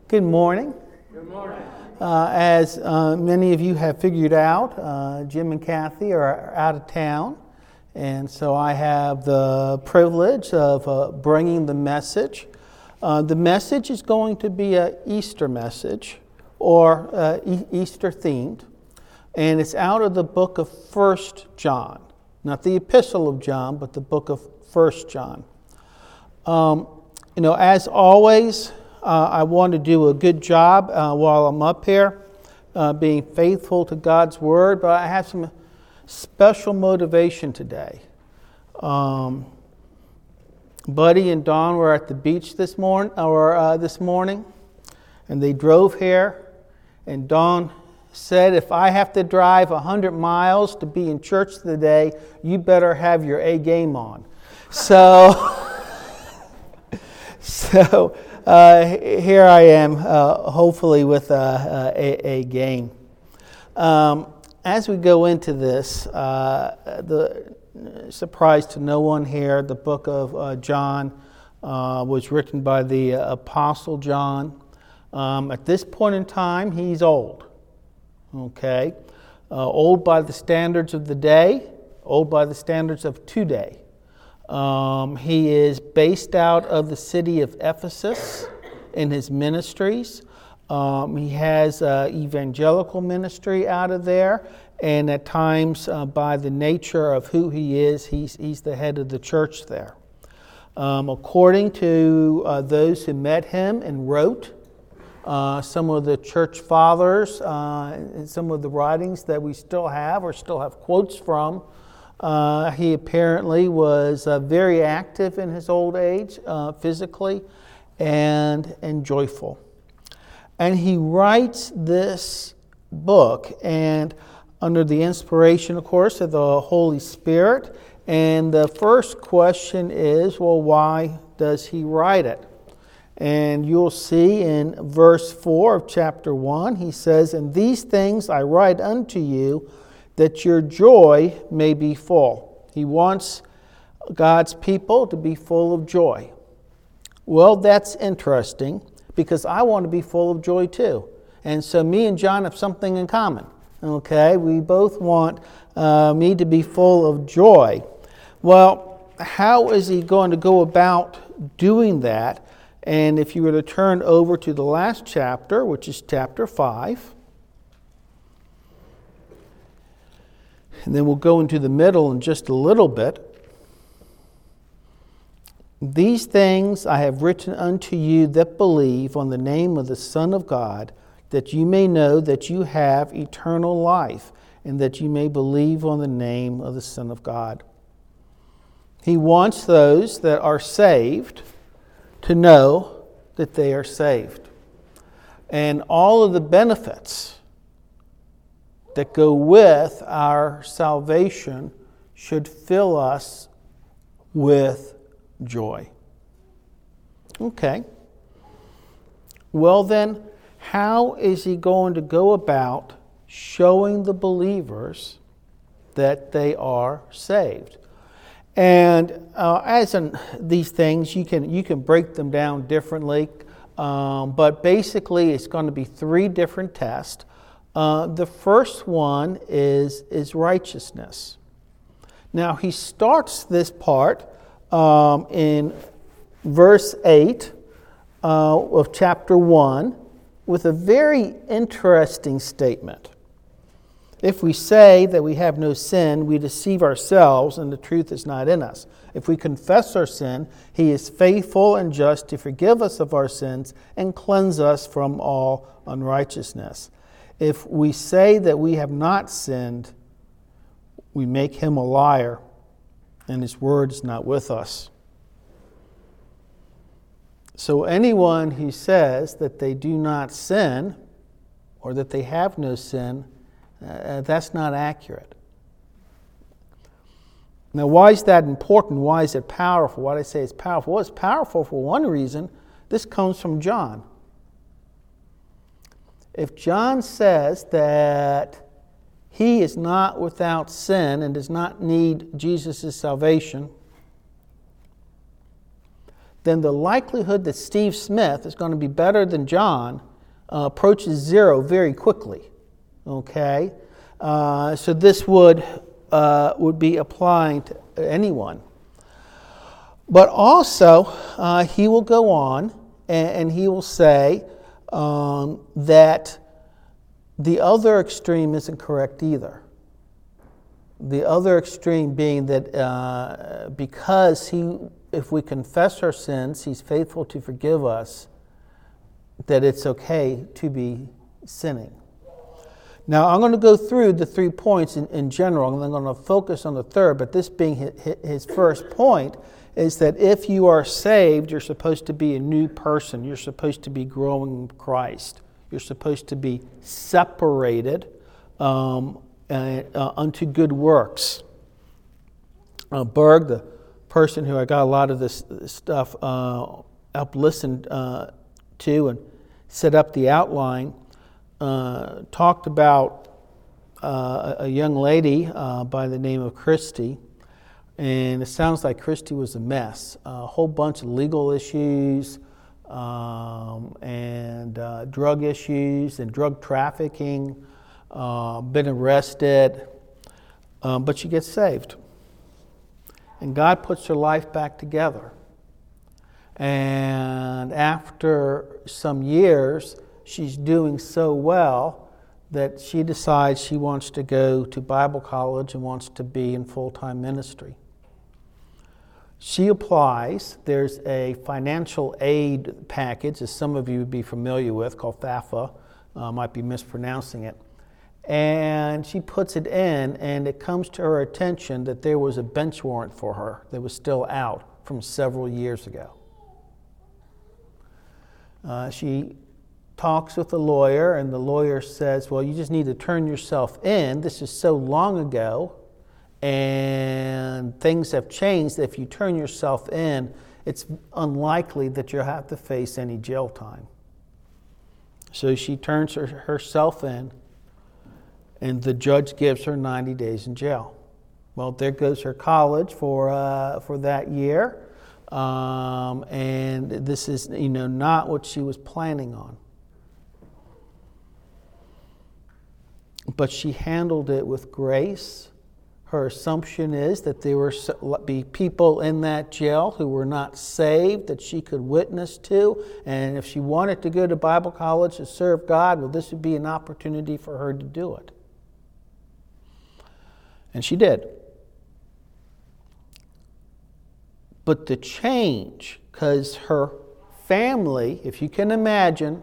Good morning. Good morning. As many of you have figured out, Jim and Kathy are out of town, and so I have the privilege of bringing the message. The message is going to be an Easter message, or Easter themed, and it's out of the book of 1 John. Not the epistle of John, but the book of 1 John. As always, I want to do a good job while I'm up here, being faithful to God's Word, but I have some special motivation today. Buddy and Dawn were at the beach this morning, and they drove here, and Dawn said, if I have to drive 100 miles to be in church today, you better have your A game on. So here I am, hopefully with a game. As we go into this, the surprise to no one here, the book of John was written by the Apostle John. At this point in time, he's old. Okay, old by the standards of the day, old by the standards of today. He is based out of the city of Ephesus in his ministries. He has evangelical ministry out of there, and at times, by the nature of who he is, he's the head of the church there. According to those who met him and wrote, some of the church fathers, and some of the writings that we still have or still have quotes from, he apparently was very active in his old age, physically, and joyful. And he writes this book, and under the inspiration, of course, of the Holy Spirit. And the first question is, well, why does he write it? And you'll see in verse 4 of chapter 1, he says, "And these things I write unto you, that your joy may be full." He wants God's people to be full of joy. Well, that's interesting, because I want to be full of joy too. And so me and John have something in common. Okay, we both want me to be full of joy. Well, how is he going to go about doing that? And if you were to turn over to the last chapter, which is chapter 5, and then we'll go into the middle in just a little bit. "These things I have written unto you that believe on the name of the Son of God, that you may know that you have eternal life, and that you may believe on the name of the Son of God." He wants those that are saved to know that they are saved. And all of the benefits that go with our salvation should fill us with joy. Okay. Well then, how is he going to go about showing the believers that they are saved? And as in these things, you can break them down differently, but basically it's going to be 3 different tests. The first one is righteousness. Now he starts this part in verse 8 of chapter 1 with a very interesting statement. "If we say that we have no sin, we deceive ourselves, and the truth is not in us. If we confess our sin, he is faithful and just to forgive us of our sins and cleanse us from all unrighteousness. If we say that we have not sinned, we make him a liar, and his word is not with us." So anyone who says that they do not sin, or that they have no sin, that's not accurate. Now, why is that important? Why is it powerful? Why do I say it's powerful? Well, it's powerful for one reason. This comes from John. If John says that he is not without sin and does not need Jesus' salvation, then the likelihood that Steve Smith is going to be better than John approaches zero very quickly. Okay? So this would be applying to anyone. But also, he will go on and he will say that the other extreme isn't correct either. The other extreme being that because if we confess our sins, he's faithful to forgive us, that it's okay to be sinning. Now, I'm going to go through the 3 points in general, and I'm going to focus on the third, but this being his first point is that if you are saved, you're supposed to be a new person. You're supposed to be growing in Christ. You're supposed to be separated unto good works. Berg, the person who I got a lot of this stuff up listened to and set up the outline, talked about a young lady by the name of Christy. And it sounds like Christy was a mess. A whole bunch of legal issues and drug issues and drug trafficking, been arrested, but she gets saved. And God puts her life back together. And after some years, she's doing so well that she decides she wants to go to Bible college and wants to be in full-time ministry. She applies. There's a financial aid package, as some of you would be familiar with, called FAFSA. Might be mispronouncing it. And she puts it in, and it comes to her attention that there was a bench warrant for her that was still out from several years ago. She talks with the lawyer, and the lawyer says, well, you just need to turn yourself in. This is so long ago, and things have changed. If you turn yourself in, it's unlikely that you'll have to face any jail time. So she turns herself in, and the judge gives her 90 days in jail. Well, there goes her college for that year, and this is not what she was planning on. But she handled it with grace. Her assumption is that there would be people in that jail who were not saved that she could witness to. And if she wanted to go to Bible college to serve God, well, this would be an opportunity for her to do it. And she did. But the change, because her family, if you can imagine,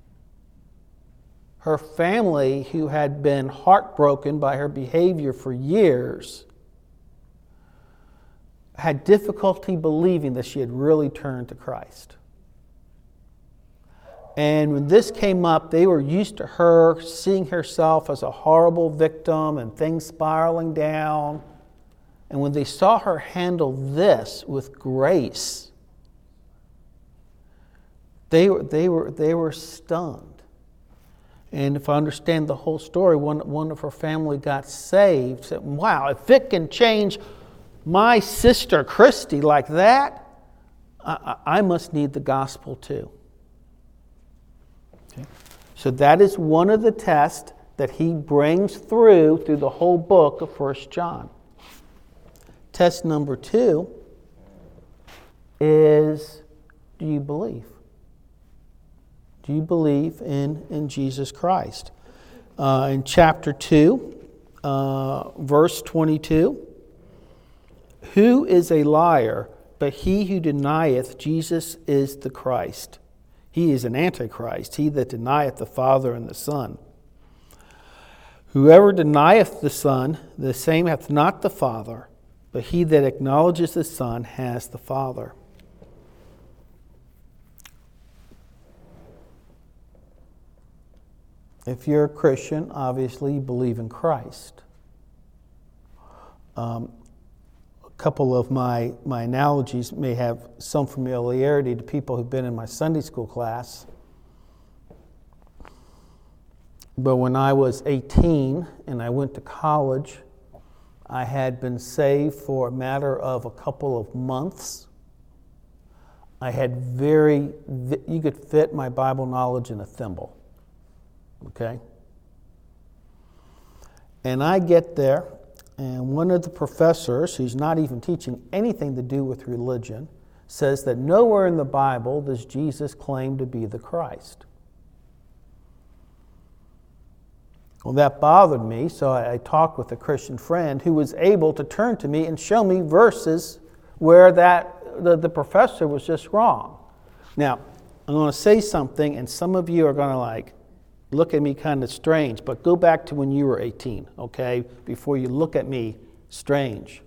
her family, who had been heartbroken by her behavior for years, had difficulty believing that she had really turned to Christ. And when this came up, they were used to her seeing herself as a horrible victim and things spiraling down. And when they saw her handle this with grace, they were stunned. And if I understand the whole story, one of her family got saved. Said, wow, if it can change my sister Christy like that, I must need the gospel too. Okay. So that is one of the tests that he brings through the whole book of 1 John. Test number 2 is, do you believe? Do you believe in Jesus Christ? In chapter 2, verse 22, who is a liar but he who denieth Jesus is the Christ? He is an antichrist, he that denieth the Father and the Son. Whoever denieth the Son, the same hath not the Father, but he that acknowledges the Son has the Father. If you're a Christian, obviously you believe in Christ. A couple of my analogies may have some familiarity to people who've been in my Sunday school class. But when I was 18 and I went to college, I had been saved for a matter of a couple of months. I had you could fit my Bible knowledge in a thimble. Okay? And I get there, and one of the professors, who's not even teaching anything to do with religion, says that nowhere in the Bible does Jesus claim to be the Christ. Well, that bothered me, so I talked with a Christian friend who was able to turn to me and show me verses where the professor was just wrong. Now, I'm going to say something, and some of you are going to look at me kind of strange, but go back to when you were 18, okay, before you look at me strange.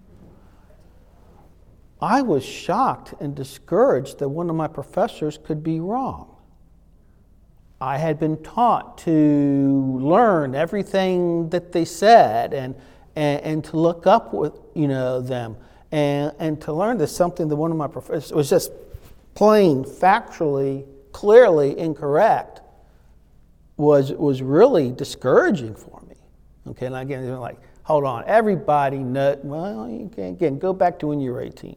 I was shocked and discouraged that one of my professors could be wrong. I had been taught to learn everything that they said and to look up with them and to learn that something that one of my professors was just plain, factually, clearly incorrect was really discouraging for me. Okay, and again, they're like, hold on, everybody knows. Well, you can again go back to when you were 18.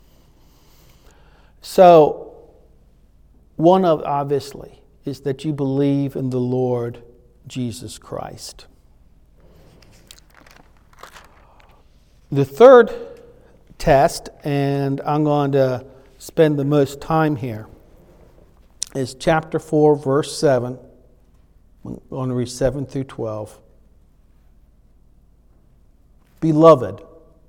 So, one of obviously is that you believe in the Lord Jesus Christ. The third test, and I'm going to spend the most time here, is chapter 4, verse 7. I'm going to read 7 through 12. Beloved,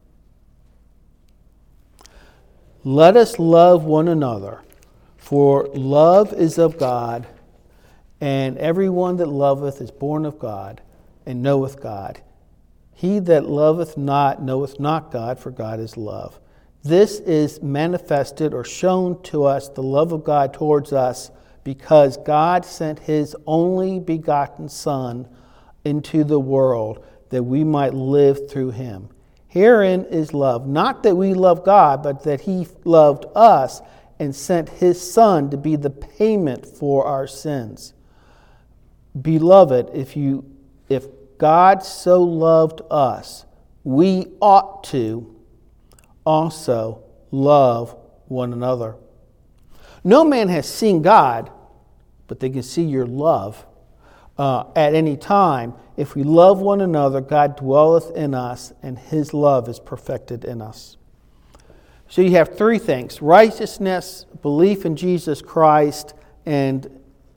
let us love one another, for love is of God, and everyone that loveth is born of God, and knoweth God. He that loveth not knoweth not God, for God is love. This is manifested or shown to us, the love of God towards us, because God sent His only begotten Son into the world, that we might live through Him. Herein is love, not that we love God, but that He loved us and sent His Son to be the payment for our sins. Beloved, if God so loved us, we ought to also love one another. No man has seen God, but they can see your love at any time. If we love one another, God dwelleth in us, and His love is perfected in us. So you have three things: righteousness, belief in Jesus Christ, and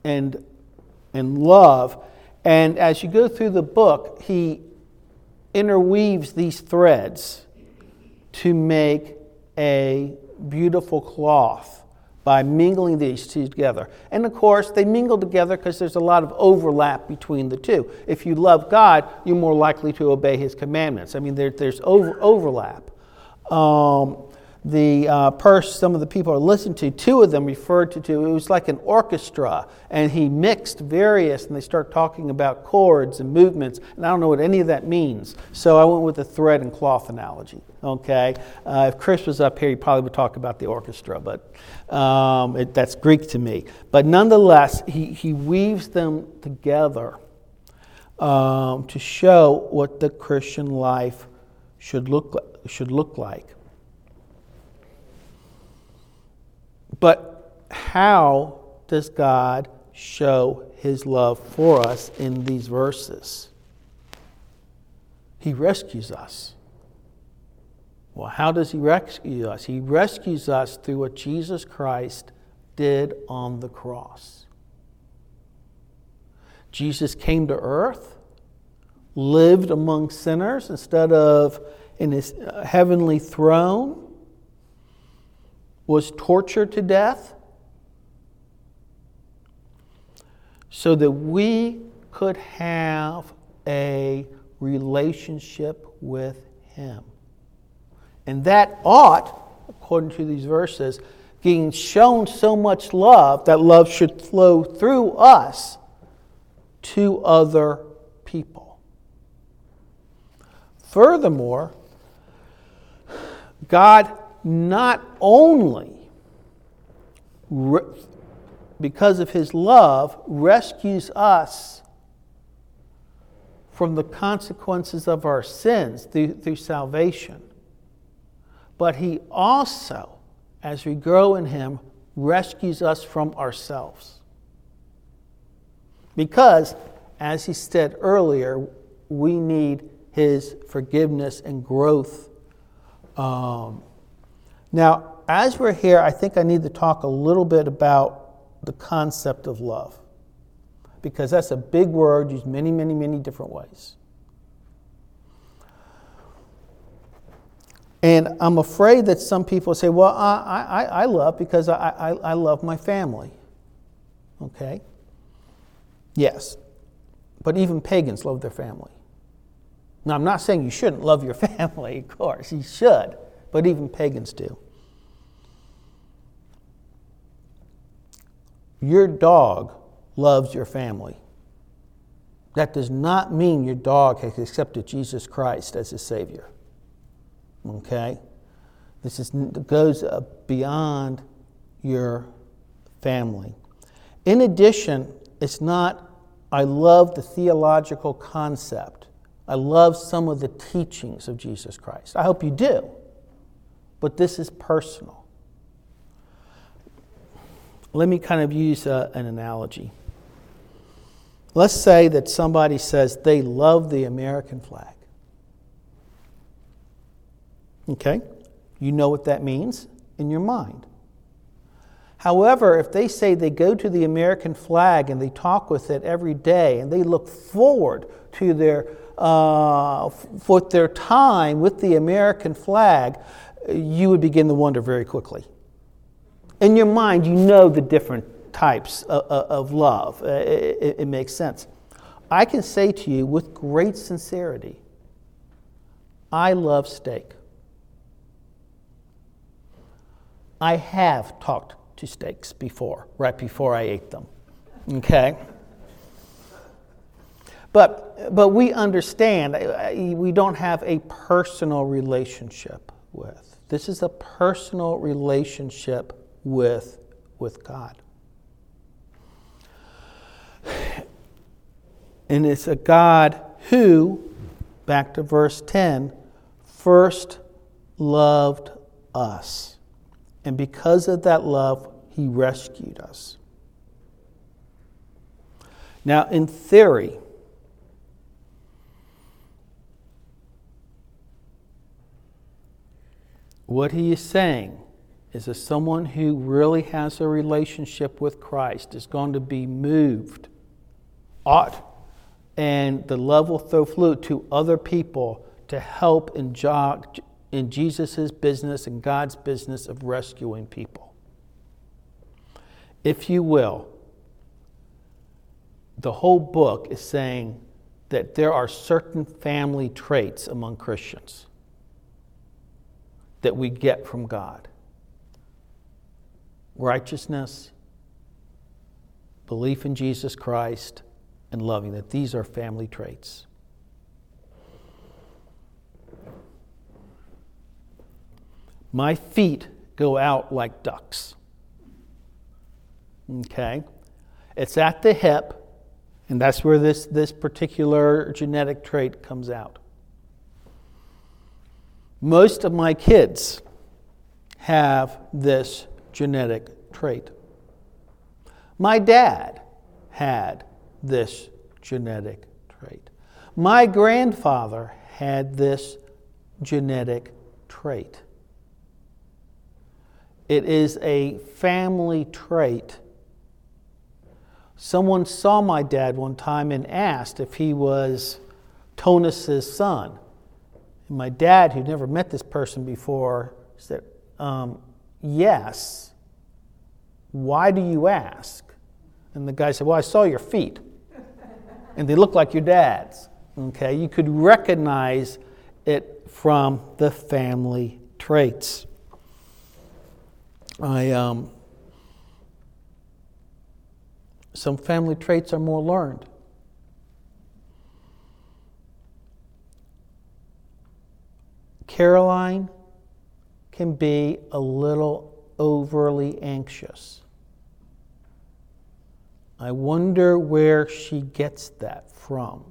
love. And as you go through the book, he interweaves these threads to make a beautiful cloth by mingling these two together. And of course, they mingle together because there's a lot of overlap between the two. If you love God, you're more likely to obey His commandments. I mean, there's overlap. Some of the people I listened to, two of them referred to it was like an orchestra, and he mixed various, and they start talking about chords and movements, and I don't know what any of that means. So I went with the thread and cloth analogy. Okay, if Chris was up here, he probably would talk about the orchestra, but that's Greek to me. But nonetheless, he weaves them together to show what the Christian life should look like. But how does God show His love for us in these verses? He rescues us. Well, how does He rescue us? He rescues us through what Jesus Christ did on the cross. Jesus came to earth, lived among sinners instead of in His heavenly throne, was tortured to death so that we could have a relationship with Him. And that ought, according to these verses, being shown so much love, that love should flow through us to other people. Furthermore, God not only, because of His love, rescues us from the consequences of our sins through salvation, but He also as we grow in Him, rescues us from ourselves. Because, as he said earlier, we need His forgiveness and growth. Now, as we're here, I think I need to talk a little bit about the concept of love. Because that's a big word used many, many, many different ways. And I'm afraid that some people say, well, I love because I love my family. Okay? Yes. But even pagans love their family. Now, I'm not saying you shouldn't love your family, of course. You should. But even pagans do. Your dog loves your family. That does not mean your dog has accepted Jesus Christ as his Savior. Okay? This goes beyond your family. In addition, it's not, I love the theological concept. I love some of the teachings of Jesus Christ. I hope you do. But this is personal. Let me kind of use an analogy. Let's say that somebody says they love the American flag. Okay? You know what that means in your mind. However, if they say they go to the American flag and they talk with it every day and they look forward to their time with the American flag, you would begin to wonder very quickly. In your mind, you know the different types of love. It makes sense. I can say to you with great sincerity, I love steak. I have talked to steaks before, right before I ate them. Okay? But we understand we don't have a personal relationship with. This is a personal relationship with God. And it's a God who, back to verse 10, first loved us. And because of that love, He rescued us. Now, in theory, what he is saying is that someone who really has a relationship with Christ is going to be moved, and the love will throw fluid to other people to help in Jesus' business and God's business of rescuing people. If you will, the whole book is saying that there are certain family traits among Christians that we get from God. Righteousness, belief in Jesus Christ, and loving. That these are family traits. My feet go out like ducks. Okay? It's at the hip, and that's where this particular genetic trait comes out. Most of my kids have this genetic trait. My dad had this genetic trait. My grandfather had this genetic trait. It is a family trait. Someone saw my dad one time and asked if he was Tonus's son. And my dad, who'd never met this person before, said, yes. Why do you ask? And the guy said, well, I saw your feet. And they look like your dad's. Okay, you could recognize it from the family traits. Some family traits are more learned. Caroline can be a little overly anxious. I wonder where she gets that from.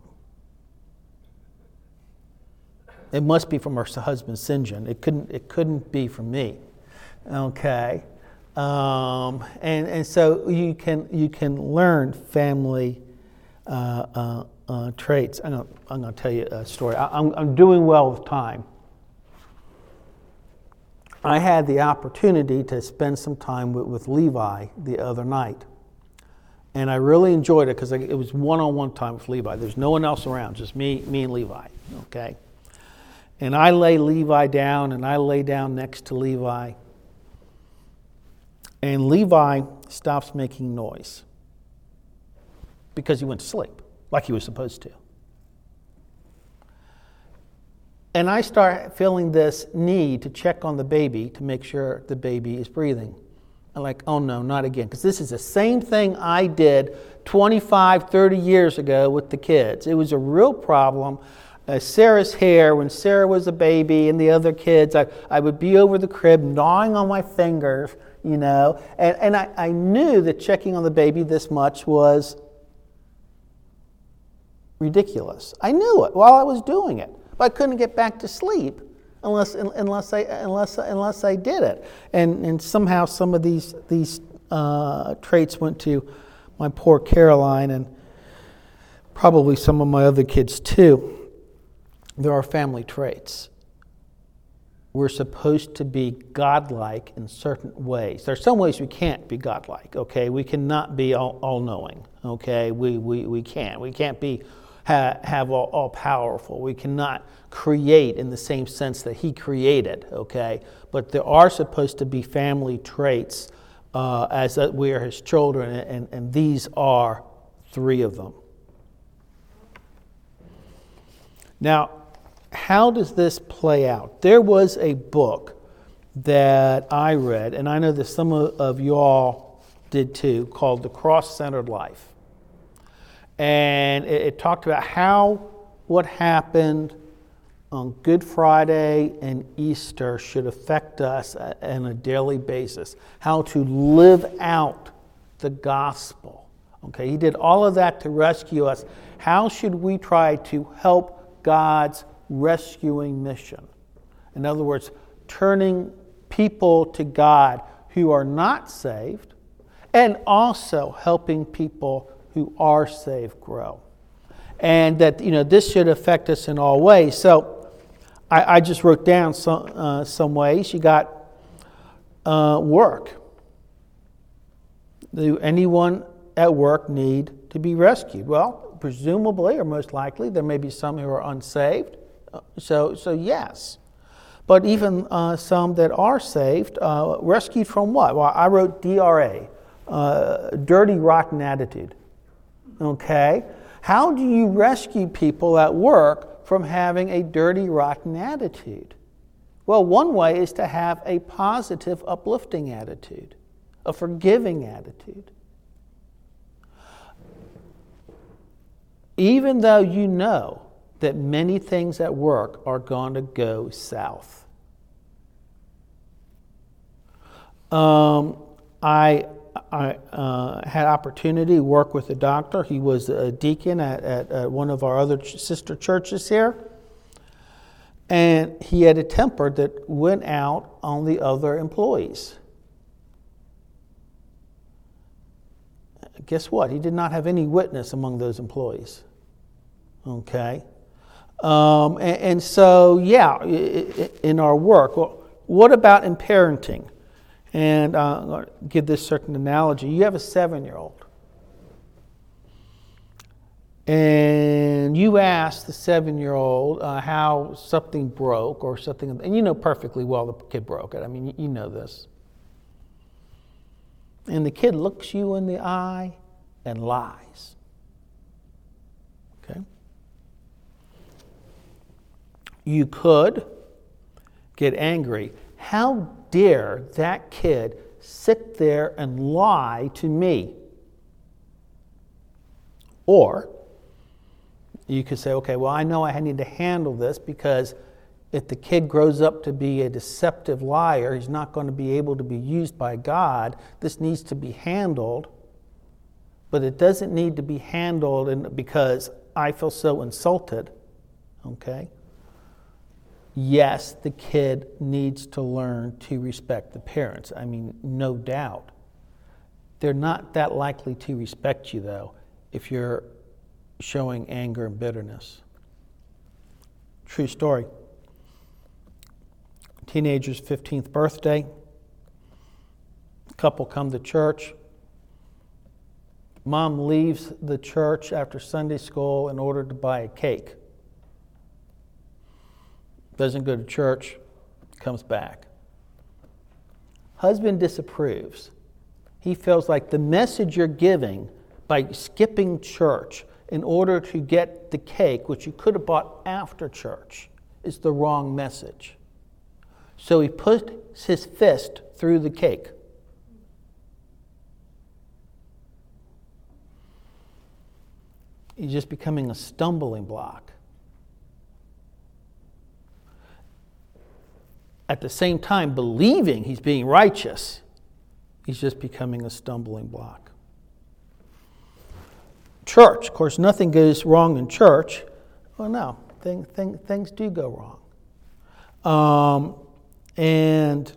It must be from her husband, St. John. It couldn't be from me. Okay, and so you can learn family traits. I'm going to tell you a story. I'm doing well with time. I had the opportunity to spend some time with Levi the other night. And I really enjoyed it because it was one-on-one time with Levi. There's no one else around, just me and Levi, okay? And I lay Levi down, and I lay down next to Levi. And Levi stops making noise because he went to sleep like he was supposed to. And I start feeling this need to check on the baby to make sure the baby is breathing. I'm like, oh no, not again. Because this is the same thing I did 25, 30 years ago with the kids. It was a real problem. Sarah's hair, when Sarah was a baby and the other kids, I would be over the crib gnawing on my fingers, you know. And I knew that checking on the baby this much was ridiculous. I knew it while I was doing it. But I couldn't get back to sleep unless I did it. And somehow some of these traits went to my poor Caroline and probably some of my other kids too. There are family traits. We're supposed to be godlike in certain ways. There are some ways we can't be godlike, okay? We cannot be all-knowing, okay? We can't. We can't be have all powerful. We cannot create in the same sense that he created, okay? But there are supposed to be family traits as that we are his children, and these are 3 of them. Now, how does this play out? There was a book that I read, and I know that some of you all did too, called The Cross-Centered Life. And it talked about what happened on Good Friday and Easter should affect us on a daily basis. How to live out the gospel. Okay, he did all of that to rescue us. How should we try to help God's rescuing mission? In other words, turning people to God who are not saved, and also helping people who are saved grow. And that, this should affect us in all ways. So I just wrote down some ways. You got work. Do anyone at work need to be rescued? Well, presumably, or most likely, there may be some who are unsaved. So yes. But even some that are saved, rescued from what? Well, I wrote DRA, dirty, rotten attitude. Okay? How do you rescue people at work from having a dirty, rotten attitude? Well, one way is to have a positive, uplifting attitude, a forgiving attitude. Even though you know that many things at work are going to go south. I had opportunity to work with a doctor. He was a deacon at one of our other sister churches here. And he had a temper that went out on the other employees. Guess what? He did not have any witness among those employees. Okay? And so, yeah, in our work. Well, what about in parenting? And I'm going to give this certain analogy. You have a 7-year-old. And you ask the 7-year-old how something broke or something, and you know perfectly well the kid broke it. I mean, you know this. And the kid looks you in the eye and lies. Okay? You could get angry. How dare that kid sit there and lie to me? Or you could say, okay, well, I know I need to handle this because if the kid grows up to be a deceptive liar, he's not going to be able to be used by God. This needs to be handled, but it doesn't need to be handled because I feel so insulted, okay? yes, the kid needs to learn to respect the parents. I mean, no doubt. They're not that likely to respect you, though, if you're showing anger and bitterness. True story. Teenager's 15th birthday. Couple come to church. Mom leaves the church after Sunday school in order to buy a cake. Doesn't go to church, comes back. Husband disapproves. He feels like the message you're giving by skipping church in order to get the cake, which you could have bought after church, is the wrong message. So he puts his fist through the cake. He's just becoming a stumbling block. At the same time, believing he's being righteous, he's just becoming a stumbling block. Church, of course, nothing goes wrong in church. Well, no, things do go wrong. And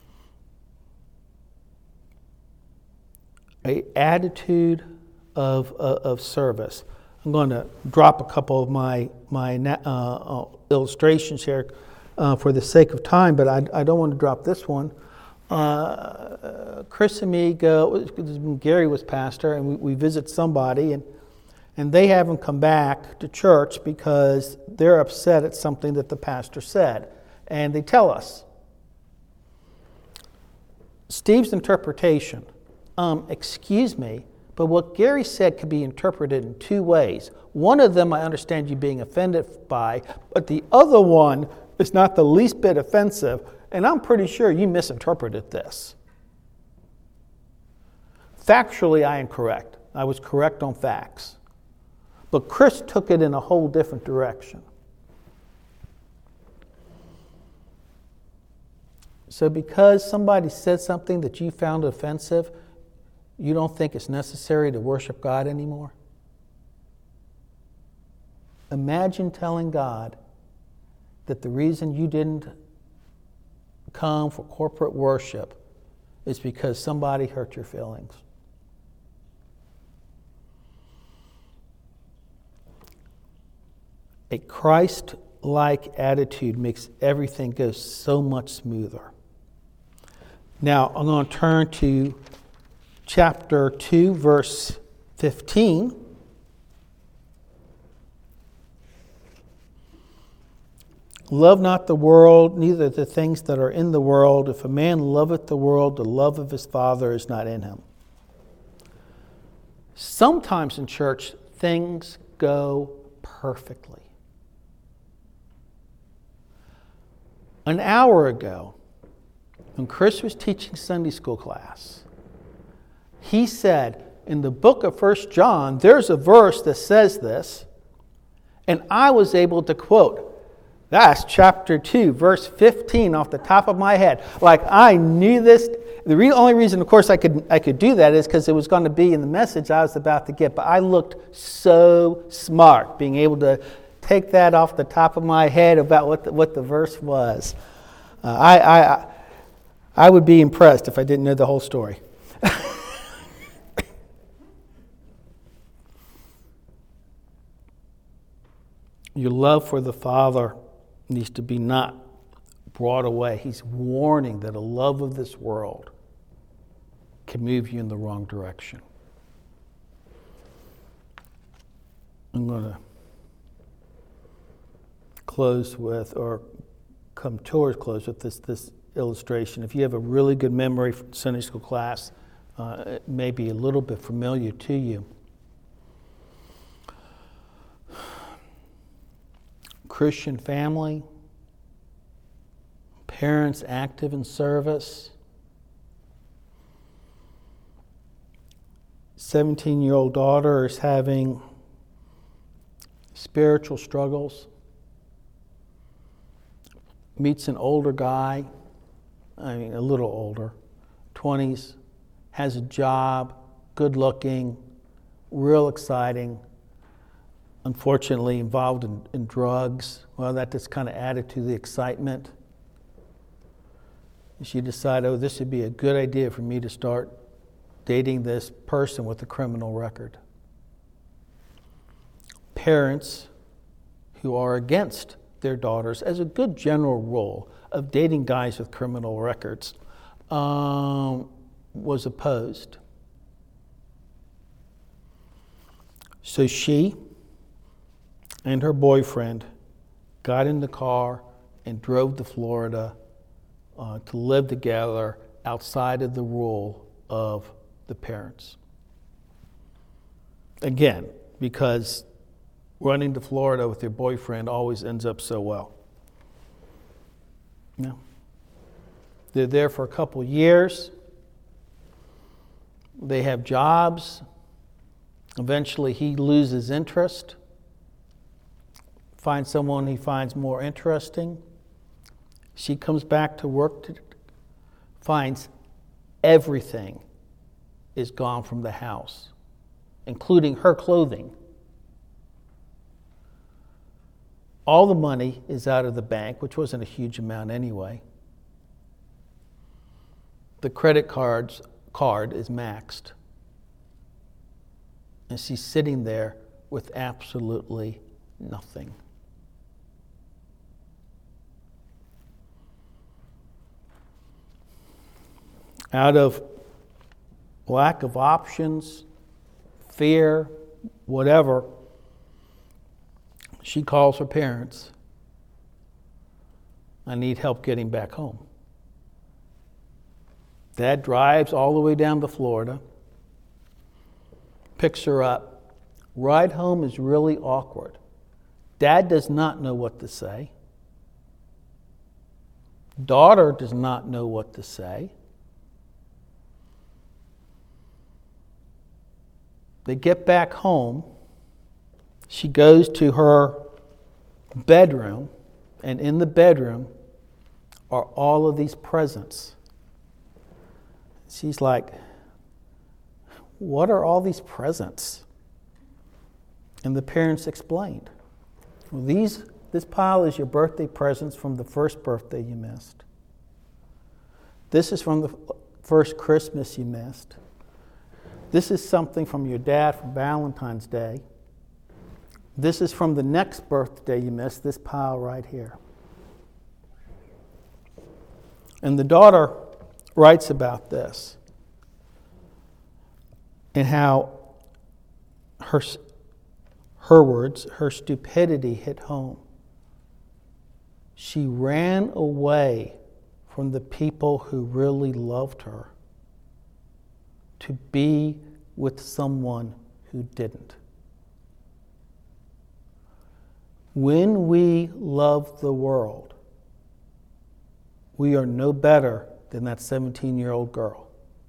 an attitude of service. I'm going to drop a couple of my illustrations here for the sake of time, but I don't want to drop this one. Chris and me go, when Gary was pastor, and we visit somebody, and they haven't come back to church because they're upset at something that the pastor said. And they tell us, Steve's interpretation, excuse me, but what Gary said could be interpreted in two ways. One of them I understand you being offended by, but the other one is not the least bit offensive, and I'm pretty sure you misinterpreted this. Factually, I am correct. I was correct on facts. But Chris took it in a whole different direction. So because somebody said something that you found offensive, you don't think it's necessary to worship God anymore? Imagine telling God that the reason you didn't come for corporate worship is because somebody hurt your feelings. A Christ-like attitude makes everything go so much smoother. Now, I'm going to turn to chapter 2, verse 15. Love not the world, neither the things that are in the world. If a man loveth the world, the love of his Father is not in him. Sometimes in church, things go perfectly. An hour ago, when Chris was teaching Sunday school class, he said, in the book of 1 John, there's a verse that says this, and I was able to quote, that's chapter 2, verse 15 off the top of my head. Like I knew this. The only reason, of course, I could do that is because it was going to be in the message I was about to get. But I looked so smart being able to take that off the top of my head about what the verse was. I would be impressed if I didn't know the whole story. Your love for the Father needs to be not brought away. He's warning that a love of this world can move you in the wrong direction. I'm going to close with, or come towards close with this illustration. If you have a really good memory from Sunday school class, it may be a little bit familiar to you. Christian family, parents active in service, 17-year-old daughter is having spiritual struggles, meets an older guy, a little older, 20s, has a job, good looking, real exciting, unfortunately involved in drugs. Well, that just kind of added to the excitement. And she decided, oh, this would be a good idea for me to start dating this person with a criminal record. Parents who are against their daughters, as a good general rule, of dating guys with criminal records, was opposed. So she and her boyfriend got in the car and drove to Florida to live together outside of the rule of the parents. Again, because running to Florida with your boyfriend always ends up so well. No. They're there for a couple years. They have jobs. Eventually he loses interest, finds someone he finds more interesting. She comes back to work, finds everything is gone from the house, including her clothing. All the money is out of the bank, which wasn't a huge amount anyway. The credit card is maxed. And she's sitting there with absolutely nothing. Out of lack of options, fear, whatever, she calls her parents. I need help getting back home. Dad drives all the way down to Florida, picks her up. Ride home is really awkward. Dad does not know what to say. Daughter does not know what to say. They get back home. She goes to her bedroom, and in the bedroom are all of these presents. She's like, what are all these presents? And the parents explained, well, this pile is your birthday presents from the first birthday you missed. This is from the first Christmas you missed. This is something from your dad from Valentine's Day. This is from the next birthday you missed, this pile right here. And the daughter writes about this and how her words, her stupidity hit home. She ran away from the people who really loved her to be with someone who didn't. When we love the world, we are no better than that 17-year-old girl.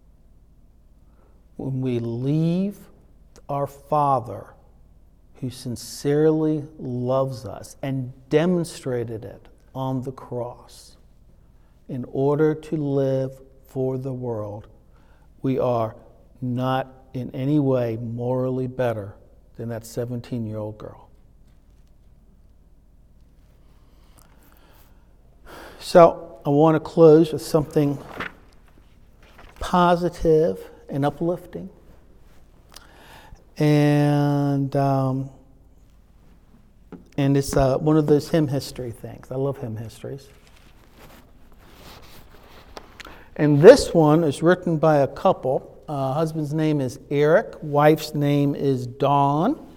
When we leave our Father who sincerely loves us and demonstrated it on the cross in order to live for the world, we are not in any way morally better than that 17-year-old girl. So I want to close with something positive and uplifting. And it's one of those hymn history things. I love hymn histories. And this one is written by a couple. Husband's name is Eric. Wife's name is Dawn.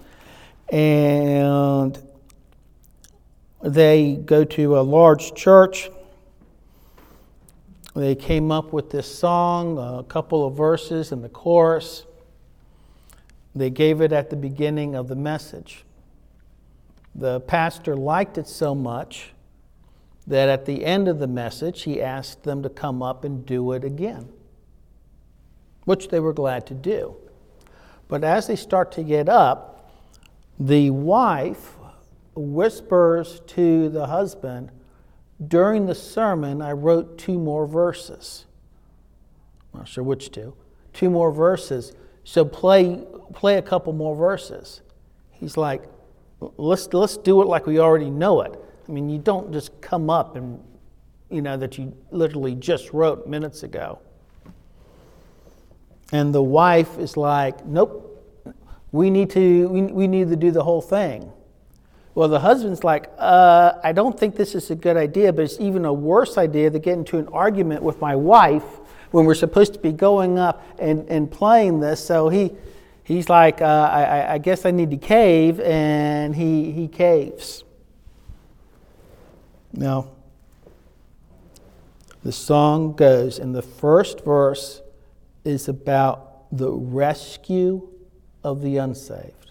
And they go to a large church. They came up with this song, a couple of verses and the chorus. They gave it at the beginning of the message. The pastor liked it so much that at the end of the message, he asked them to come up and do it again, which they were glad to do. But as they start to get up, the wife whispers to the husband, during the sermon, I wrote 2 more verses. I'm not sure which 2. 2 more verses. So play a couple more verses. He's like, let's do it like we already know it. I mean, you don't just come up and, that you literally just wrote minutes ago. And the wife is like, nope, we need to do the whole thing. Well, the husband's like, I don't think this is a good idea, but it's even a worse idea to get into an argument with my wife when we're supposed to be going up and playing this. So he's like, I guess I need to cave, and he caves. Now, the song goes, and the first verse is about the rescue of the unsaved.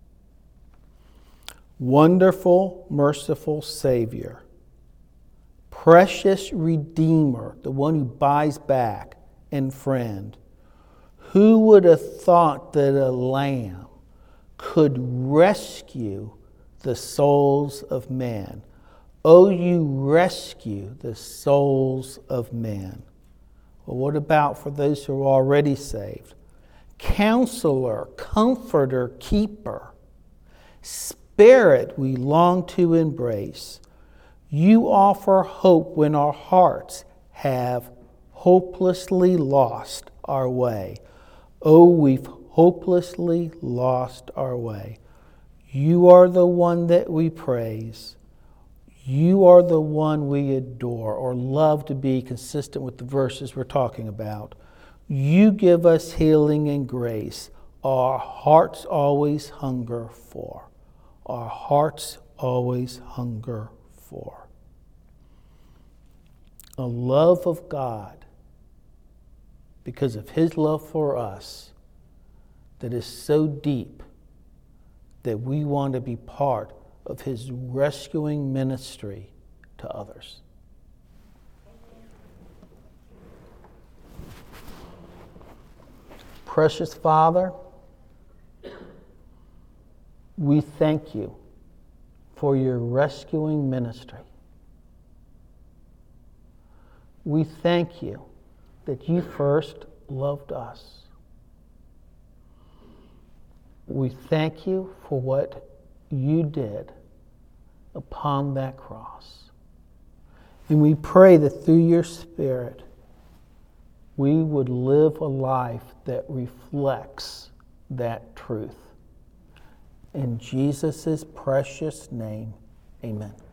Wonderful, merciful Savior, precious Redeemer, the one who buys back, and friend. Who would have thought that a lamb could rescue the souls of man? Oh, you rescue the souls of man. Well, what about for those who are already saved? Counselor, comforter, keeper, Spirit we long to embrace. You offer hope when our hearts have hopelessly lost our way. Oh, we've hopelessly lost our way. You are the one that we praise. You are the one we adore or love, to be consistent with the verses we're talking about. You give us healing and grace. Our hearts always hunger for. Our hearts always hunger for. A love of God, because of His love for us, that is so deep that we want to be part of His rescuing ministry to others. Precious Father, we thank you for your rescuing ministry. We thank you that you first loved us. We thank you for what you did upon that cross. And we pray that through your Spirit, we would live a life that reflects that truth. In Jesus' precious name, amen.